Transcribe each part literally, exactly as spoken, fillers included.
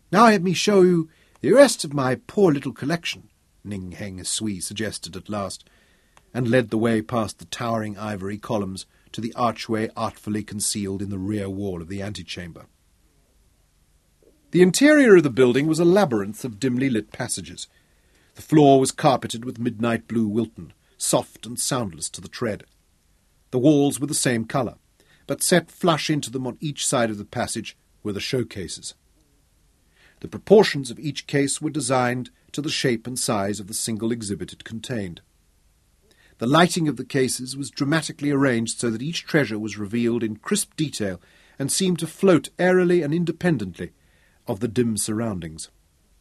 Now let me show you the rest of my poor little collection, Ning Heng Sui suggested at last, and led the way past the towering ivory columns to the archway artfully concealed in the rear wall of the antechamber. The interior of the building was a labyrinth of dimly lit passages. The floor was carpeted with midnight blue Wilton, soft and soundless to the tread. The walls were the same colour, but set flush into them on each side of the passage were the showcases. The proportions of each case were designed to the shape and size of the single exhibit it contained. The lighting of the cases was dramatically arranged so that each treasure was revealed in crisp detail and seemed to float airily and independently of the dim surroundings.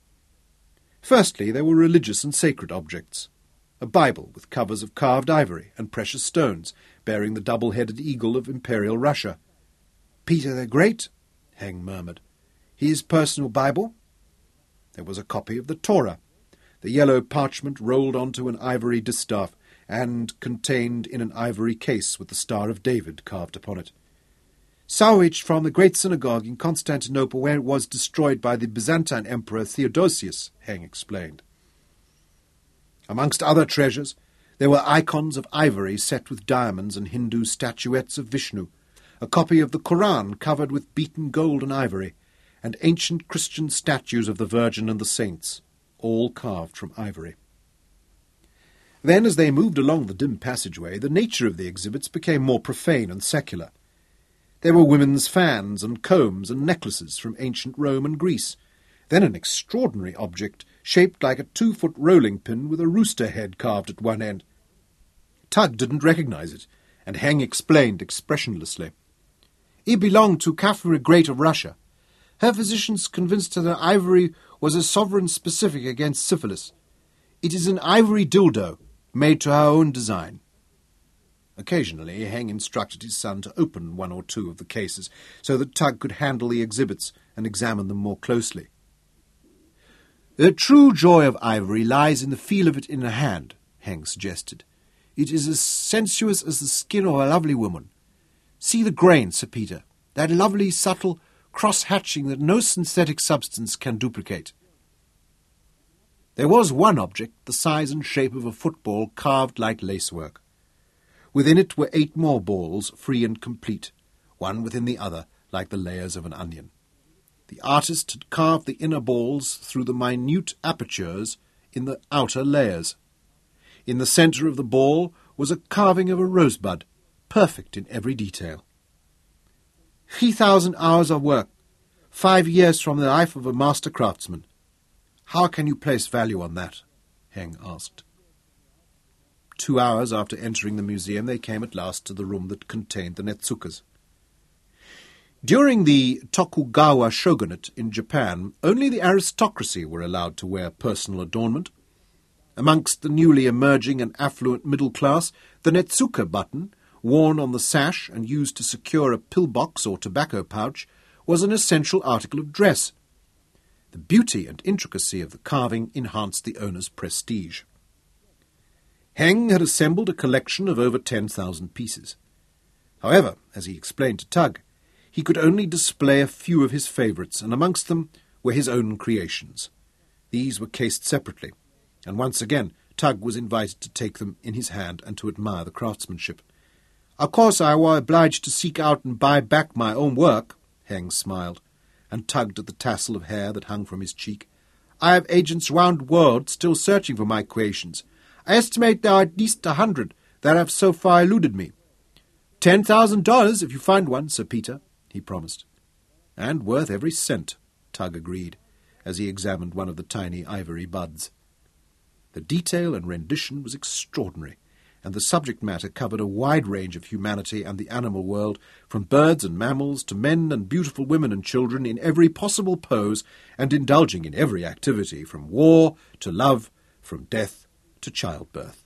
Firstly, there were religious and sacred objects. A Bible with covers of carved ivory and precious stones, bearing the double-headed eagle of Imperial Russia. "Peter the Great," Heng murmured. "His personal Bible?" There was a copy of the Torah, the yellow parchment rolled onto an ivory distaff, and contained in an ivory case with the Star of David carved upon it. "Salvaged from the great synagogue in Constantinople where it was destroyed by the Byzantine Emperor Theodosius," Heng explained. Amongst other treasures, there were icons of ivory set with diamonds and Hindu statuettes of Vishnu, a copy of the Koran covered with beaten gold and ivory, and ancient Christian statues of the Virgin and the saints, all carved from ivory. Then, as they moved along the dim passageway, the nature of the exhibits became more profane and secular. There were women's fans and combs and necklaces from ancient Rome and Greece, then an extraordinary object shaped like a two-foot rolling pin with a rooster head carved at one end. Tug didn't recognize it, and Heng explained expressionlessly. "It belonged to Catherine the Great of Russia. Her physicians convinced her that ivory was a sovereign specific against syphilis. It is an ivory dildo, made to her own design." Occasionally, Heng instructed his son to open one or two of the cases so that Tug could handle the exhibits and examine them more closely. "The true joy of ivory lies in the feel of it in the hand," Heng suggested. "It is as sensuous as the skin of a lovely woman. See the grain, Sir Peter, that lovely, subtle cross-hatching that no synthetic substance can duplicate." There was one object, the size and shape of a football, carved like lacework. Within it were eight more balls, free and complete, one within the other, like the layers of an onion. The artist had carved the inner balls through the minute apertures in the outer layers. In the centre of the ball was a carving of a rosebud, perfect in every detail. Three thousand hours of work, five years from the life of a master craftsman. How can you place value on that? Heng asked. Two hours after entering the museum, they came at last to the room that contained the Netsukas. During the Tokugawa shogunate in Japan, only the aristocracy were allowed to wear personal adornment. Amongst the newly emerging and affluent middle class, the Netsuka button, worn on the sash and used to secure a pillbox or tobacco pouch, was an essential article of dress. The beauty and intricacy of the carving enhanced the owner's prestige. Heng had assembled a collection of over ten thousand pieces. However, as he explained to Tug, he could only display a few of his favourites, and amongst them were his own creations. These were cased separately, and once again Tug was invited to take them in his hand and to admire the craftsmanship. "Of course I were obliged to seek out and buy back my own work," Heng smiled, and tugged at the tassel of hair that hung from his cheek. "I have agents round the world still searching for my creations. I estimate there are at least a hundred that have so far eluded me. Ten thousand dollars if you find one, Sir Peter," he promised. "And worth every cent," Tug agreed, as he examined one of the tiny ivory buds. The detail and rendition was extraordinary, and the subject matter covered a wide range of humanity and the animal world, from birds and mammals to men and beautiful women and children in every possible pose, and indulging in every activity, from war to love, from death to childbirth.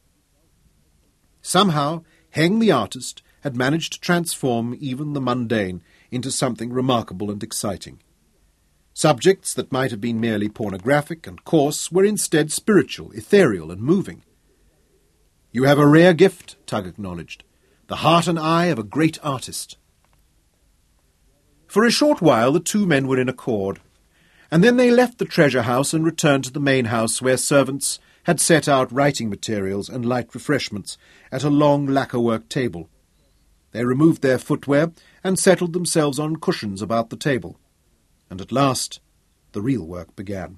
Somehow, Heng the artist had managed to transform even the mundane into something remarkable and exciting. Subjects that might have been merely pornographic and coarse were instead spiritual, ethereal, and moving. "You have a rare gift," Tug acknowledged, "the heart and eye of a great artist." For a short while the two men were in accord. And then they left the treasure house and returned to the main house, where servants had set out writing materials and light refreshments at a long lacquer-work table. They removed their footwear and settled themselves on cushions about the table. And at last the real work began.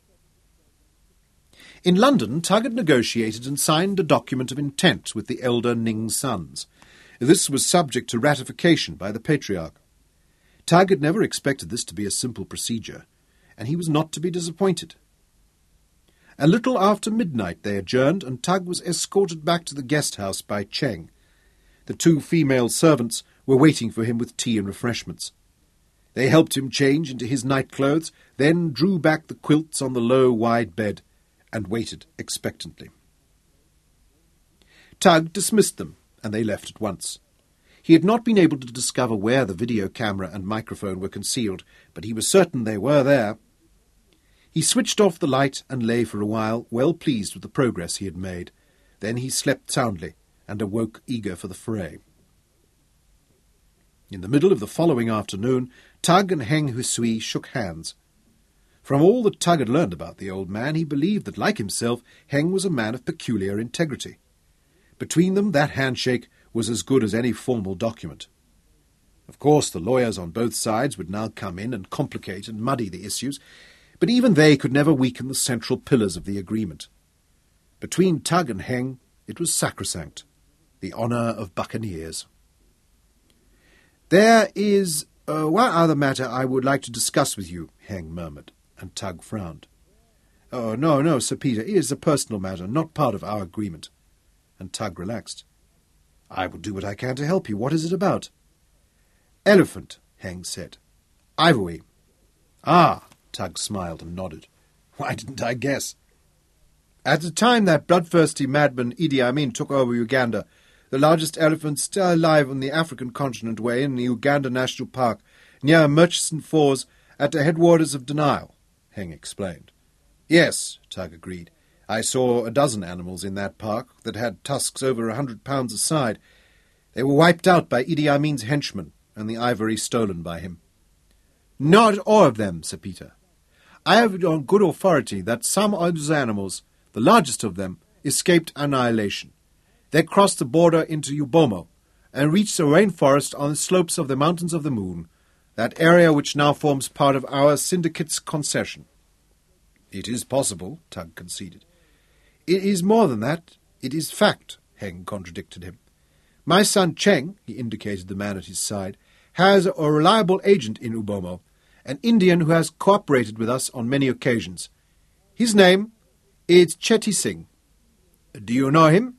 In London, Tugg had negotiated and signed a document of intent with the elder Ning's sons. This was subject to ratification by the Patriarch. Tugg had never expected this to be a simple procedure, and he was not to be disappointed. A little after midnight they adjourned, and Tugg was escorted back to the guest-house by Cheng. The two female servants were waiting for him with tea and refreshments. They helped him change into his night-clothes, then drew back the quilts on the low, wide bed, and waited expectantly. Tugg dismissed them, and they left at once. He had not been able to discover where the video camera and microphone were concealed, but he was certain they were there. He switched off the light and lay for a while, well pleased with the progress he had made. Then he slept soundly and awoke eager for the fray. In the middle of the following afternoon, Tugg and Heng Hui-Sui shook hands. From all that Tugg had learned about the old man, he believed that, like himself, Heng was a man of peculiar integrity. Between them, that handshake was as good as any formal document. Of course, the lawyers on both sides would now come in and complicate and muddy the issues, but even they could never weaken the central pillars of the agreement. Between Tugg and Heng, it was sacrosanct, the honour of buccaneers. "There is uh, one other matter I would like to discuss with you," Heng murmured, and Tugg frowned. "Oh, no, no, Sir Peter, it is a personal matter, not part of our agreement." And Tugg relaxed. "I will do what I can to help you. What is it about?" "Elephant," Heng said. "Ivory." "Ah," Tugg smiled and nodded. "Why didn't I guess?" "At the time that bloodthirsty madman Idi Amin took over Uganda, the largest elephant still alive on the African continent were in the Uganda National Park, near Murchison Falls, at the headwaters of the Nile," Heng explained. "Yes," Tugg agreed. "I saw a dozen animals in that park that had tusks over a hundred pounds a side. They were wiped out by Idi Amin's henchmen, and the ivory stolen by him." "Not all of them, Sir Peter. I have it on good authority that some of those animals, the largest of them, escaped annihilation. They crossed the border into Ubomo and reached the rainforest on the slopes of the Mountains of the Moon, that area which now forms part of our syndicate's concession." "It is possible," Tugg conceded. "It is more than that. It is fact," Heng contradicted him. "My son Cheng," he indicated the man at his side, "has a reliable agent in Ubomo, an Indian who has cooperated with us on many occasions. His name is Chetty Singh. Do you know him?"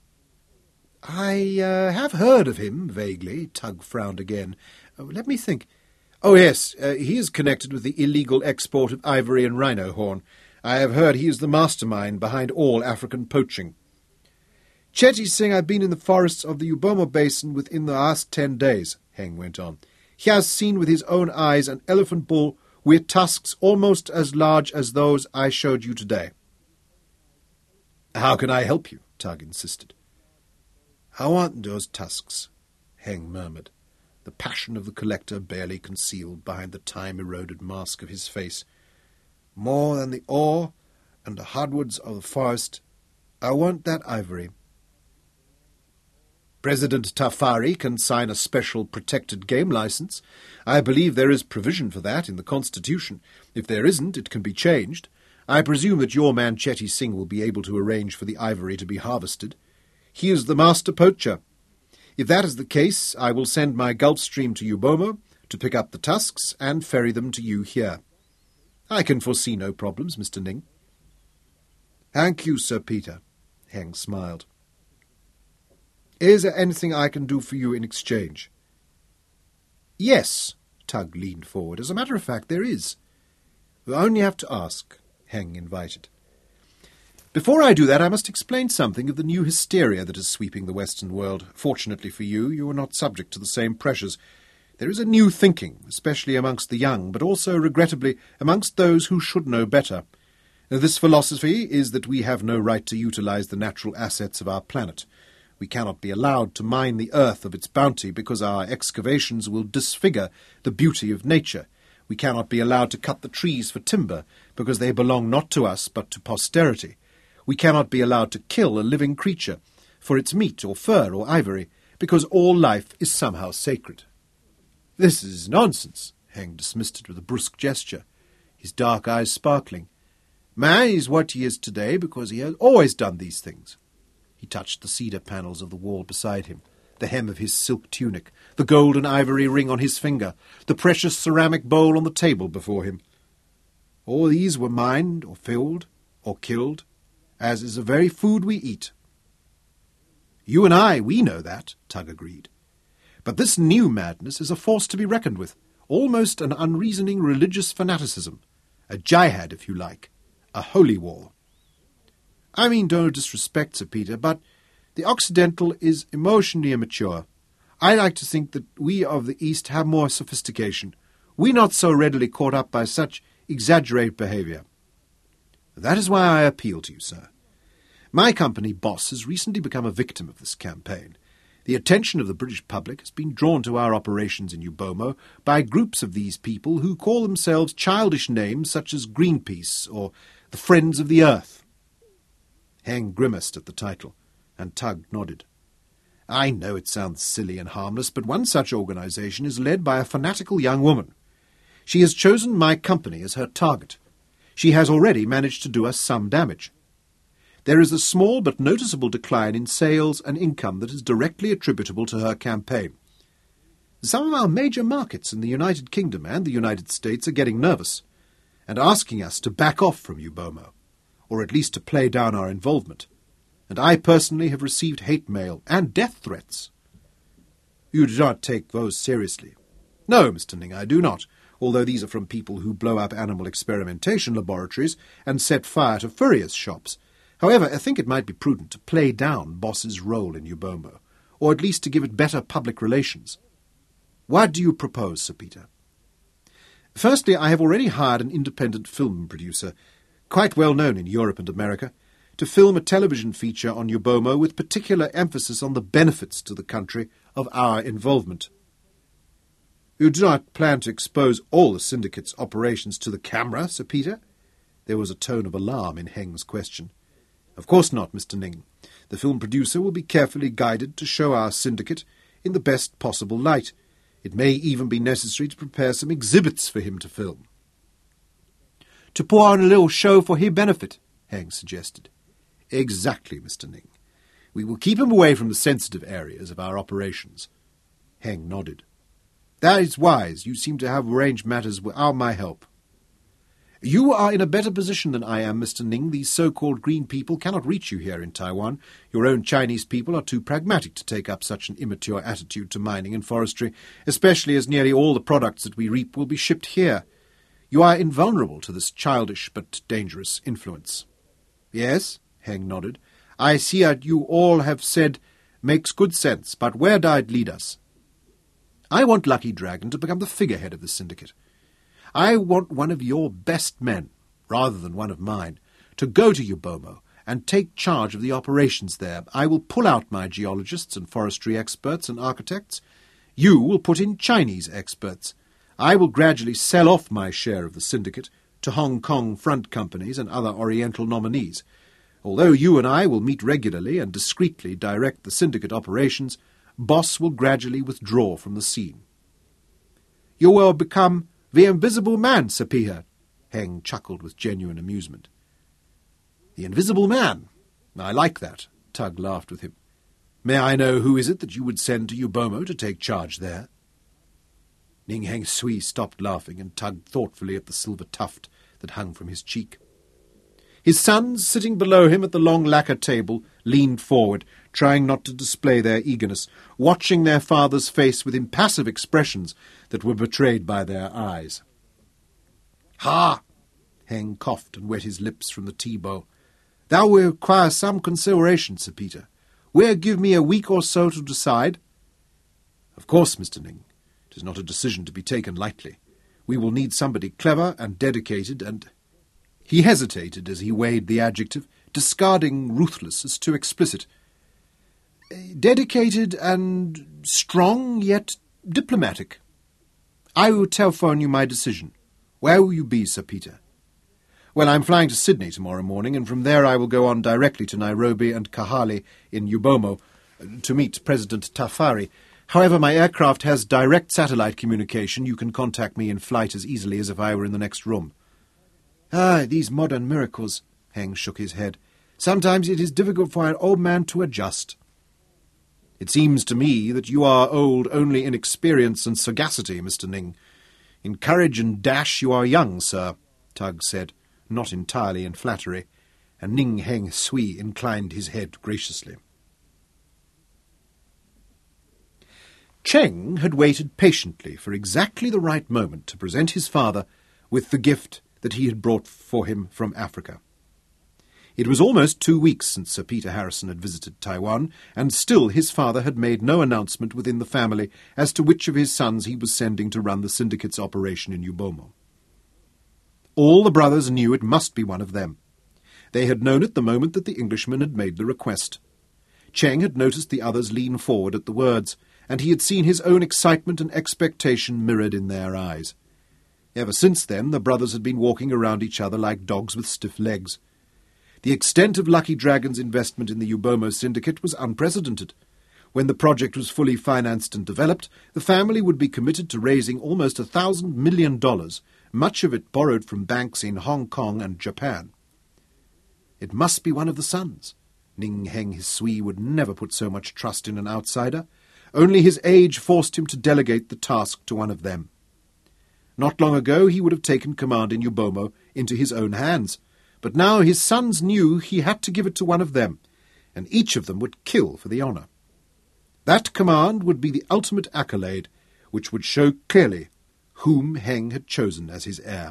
"I uh, have heard of him, vaguely." Tugg frowned again. Uh, let me think. "Oh, yes, uh, he is connected with the illegal export of ivory and rhino horn. I have heard he is the mastermind behind all African poaching." "Chetty Singh has been in the forests of the Ubomo Basin within the last ten days, Heng went on. "He has seen with his own eyes an elephant bull with tusks almost as large as those I showed you today." "How can I help you?" Tugg insisted. "I want those tusks," Heng murmured, the passion of the collector barely concealed behind the time-eroded mask of his face. "More than the ore and the hardwoods of the forest, I want that ivory." "President Tafari can sign a special protected game license. I believe there is provision for that in the Constitution. If there isn't, it can be changed. I presume that your man Chetty Singh will be able to arrange for the ivory to be harvested. He is the master poacher. If that is the case, I will send my Gulfstream to Ubomo to pick up the tusks and ferry them to you here. I can foresee no problems, Mister Ning." "Thank you, Sir Peter," Heng smiled. "Is there anything I can do for you in exchange?" "Yes," Tugg leaned forward. "As a matter of fact, there is. You only have to ask," Heng invited. "Before I do that, I must explain something of the new hysteria that is sweeping the Western world. Fortunately for you, you are not subject to the same pressures. There is a new thinking, especially amongst the young, but also, regrettably, amongst those who should know better. This philosophy is that we have no right to utilize the natural assets of our planet. We cannot be allowed to mine the earth of its bounty because our excavations will disfigure the beauty of nature. We cannot be allowed to cut the trees for timber, because they belong not to us but to posterity. We cannot be allowed to kill a living creature for its meat or fur or ivory, because all life is somehow sacred. This is nonsense. Heng dismissed it with a brusque gesture, his dark eyes sparkling. Man is what he is today because he has always done these things. He touched the cedar panels of the wall beside him, the hem of his silk tunic, the gold and ivory ring on his finger, the precious ceramic bowl on the table before him. All these were mined or filled or killed, as is the very food we eat. You and I, we know that, Tugg agreed. But this new madness is a force to be reckoned with, almost an unreasoning religious fanaticism, a jihad, if you like, a holy war. I mean no disrespect, Sir Peter, but the Occidental is emotionally immature. I like to think that we of the East have more sophistication. We're not so readily caught up by such exaggerated behaviour. That is why I appeal to you, sir. My company, Boss, has recently become a victim of this campaign. The attention of the British public has been drawn to our operations in Ubomo by groups of these people who call themselves childish names such as Greenpeace or the Friends of the Earth. Heng grimaced at the title, and Tugg nodded. I know it sounds silly and harmless, but one such organisation is led by a fanatical young woman. She has chosen my company as her target. She has already managed to do us some damage. There is a small but noticeable decline in sales and income that is directly attributable to her campaign. Some of our major markets in the United Kingdom and the United States are getting nervous and asking us to back off from Ubomo, or at least to play down our involvement, and I personally have received hate mail and death threats. You do not take those seriously. No, Mister Ning, I do not, although these are from people who blow up animal experimentation laboratories and set fire to furriers' shops. However, I think it might be prudent to play down Boss's role in Ubomo, or at least to give it better public relations. What do you propose, Sir Peter? Firstly, I have already hired an independent film producer, quite well known in Europe and America, to film a television feature on Ubomo with particular emphasis on the benefits to the country of our involvement. You do not plan to expose all the syndicate's operations to the camera, Sir Peter? There was a tone of alarm in Heng's question. Of course not, Mister Ning. The film producer will be carefully guided to show our syndicate in the best possible light. It may even be necessary to prepare some exhibits for him to film. To put on a little show for his benefit, Heng suggested. Exactly, Mister Ning. We will keep him away from the sensitive areas of our operations. Heng nodded. That is wise. You seem to have arranged matters without my help. You are in a better position than I am, Mister Ning. These so-called green people cannot reach you here in Taiwan. Your own Chinese people are too pragmatic to take up such an immature attitude to mining and forestry, especially as nearly all the products that we reap will be shipped here. You are invulnerable to this childish but dangerous influence. Yes, Heng nodded. I see that you all have said makes good sense, but where do it lead us? I want Lucky Dragon to become the figurehead of the syndicate. I want one of your best men, rather than one of mine, to go to Ubomo and take charge of the operations there. I will pull out my geologists and forestry experts and architects. You will put in Chinese experts. I will gradually sell off my share of the syndicate to Hong Kong front companies and other Oriental nominees. Although you and I will meet regularly and discreetly direct the syndicate operations, Boss will gradually withdraw from the scene. You will become the Invisible Man, Sir Peter, Heng chuckled with genuine amusement. The Invisible Man? I like that, Tugg laughed with him. May I know who is it that you would send to Ubomo to take charge there? Ning Heng Sui stopped laughing and tugged thoughtfully at the silver tuft that hung from his cheek. His sons, sitting below him at the long lacquer table, leaned forward, trying not to display their eagerness, watching their father's face with impassive expressions that were betrayed by their eyes. Ha! Heng coughed and wet his lips from the tea-bowl. That will require some consideration, Sir Peter. Will you give me a week or so to decide? Of course, Mister Ning. It is not a decision to be taken lightly. We will need somebody clever and dedicated and... He hesitated as he weighed the adjective, discarding ruthless as too explicit. Dedicated and strong, yet diplomatic. I will telephone you my decision. Where will you be, Sir Peter? Well, I'm flying to Sydney tomorrow morning, and from there I will go on directly to Nairobi and Kahale in Ubomo to meet President Tafari. However, my aircraft has direct satellite communication. You can contact me in flight as easily as if I were in the next room. Ah, these modern miracles, Heng shook his head. Sometimes it is difficult for an old man to adjust. It seems to me that you are old only in experience and sagacity, Mister Ning. In courage and dash you are young, sir, Tug said, not entirely in flattery, and Ning Heng Sui inclined his head graciously. Cheng had waited patiently for exactly the right moment to present his father with the gift that he had brought for him from Africa. It was almost two weeks since Sir Peter Harrison had visited Taiwan, and still his father had made no announcement within the family as to which of his sons he was sending to run the syndicate's operation in Ubomo. All the brothers knew it must be one of them. They had known it the moment that the Englishman had made the request. Cheng had noticed the others lean forward at the words, and he had seen his own excitement and expectation mirrored in their eyes. Ever since then, the brothers had been walking around each other like dogs with stiff legs. The extent of Lucky Dragon's investment in the Ubomo syndicate was unprecedented. When the project was fully financed and developed, the family would be committed to raising almost a thousand million dollars, much of it borrowed from banks in Hong Kong and Japan. It must be one of the sons. Ning Heng Sui would never put so much trust in an outsider. Only his age forced him to delegate the task to one of them. Not long ago he would have taken command in Ubomo into his own hands, but now his sons knew he had to give it to one of them, and each of them would kill for the honour. That command would be the ultimate accolade, which would show clearly whom Heng had chosen as his heir.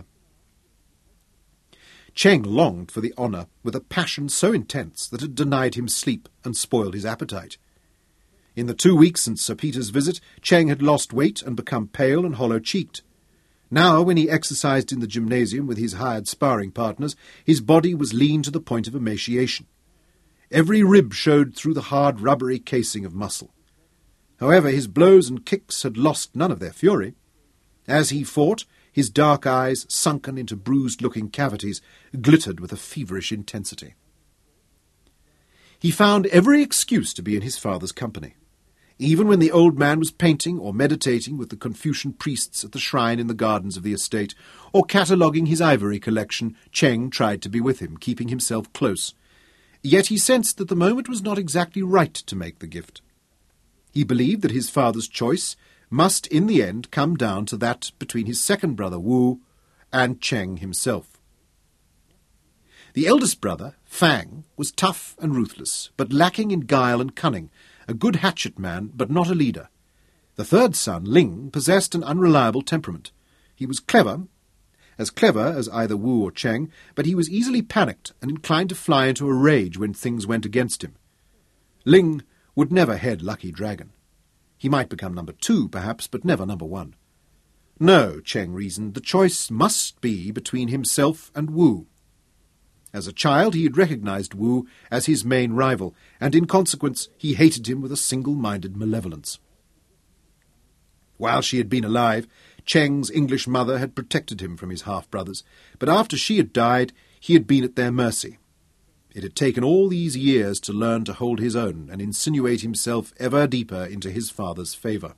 Cheng longed for the honour with a passion so intense that it denied him sleep and spoiled his appetite. In the two weeks since Sir Peter's visit, Cheng had lost weight and become pale and hollow-cheeked. Now, when he exercised in the gymnasium with his hired sparring partners, his body was lean to the point of emaciation. Every rib showed through the hard, rubbery casing of muscle. However, his blows and kicks had lost none of their fury. As he fought, his dark eyes, sunken into bruised-looking cavities, glittered with a feverish intensity. He found every excuse to be in his father's company. Even when the old man was painting or meditating with the Confucian priests at the shrine in the gardens of the estate, or cataloguing his ivory collection, Cheng tried to be with him, keeping himself close. Yet he sensed that the moment was not exactly right to make the gift. He believed that his father's choice must in the end come down to that between his second brother Wu and Cheng himself. The eldest brother, Fang, was tough and ruthless, but lacking in guile and cunning, a good hatchet man, but not a leader. The third son, Ling, possessed an unreliable temperament. He was clever, as clever as either Wu or Cheng, but he was easily panicked and inclined to fly into a rage when things went against him. Ling would never head Lucky Dragon. He might become number two, perhaps, but never number one. No, Cheng reasoned, the choice must be between himself and Wu. As a child he had recognized Wu as his main rival, and in consequence he hated him with a single-minded malevolence. While she had been alive, Cheng's English mother had protected him from his half-brothers, but after she had died, he had been at their mercy. It had taken all these years to learn to hold his own and insinuate himself ever deeper into his father's favour.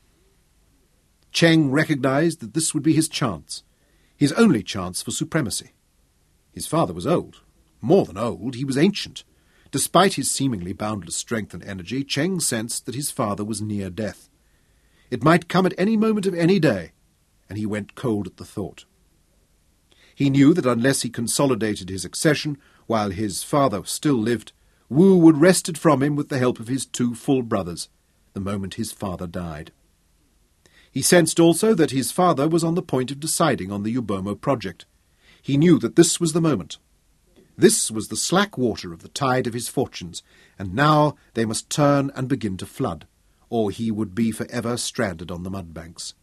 Cheng recognized that this would be his chance, his only chance for supremacy. His father was old. More than old, he was ancient. Despite his seemingly boundless strength and energy, Cheng sensed that his father was near death. It might come at any moment of any day, and he went cold at the thought. He knew that unless he consolidated his accession while his father still lived, Wu would wrest it from him with the help of his two full brothers, the moment his father died. He sensed also that his father was on the point of deciding on the Ubomo project. He knew that this was the moment. This was the slack water of the tide of his fortunes, and now they must turn and begin to flood, or he would be forever stranded on the mudbanks.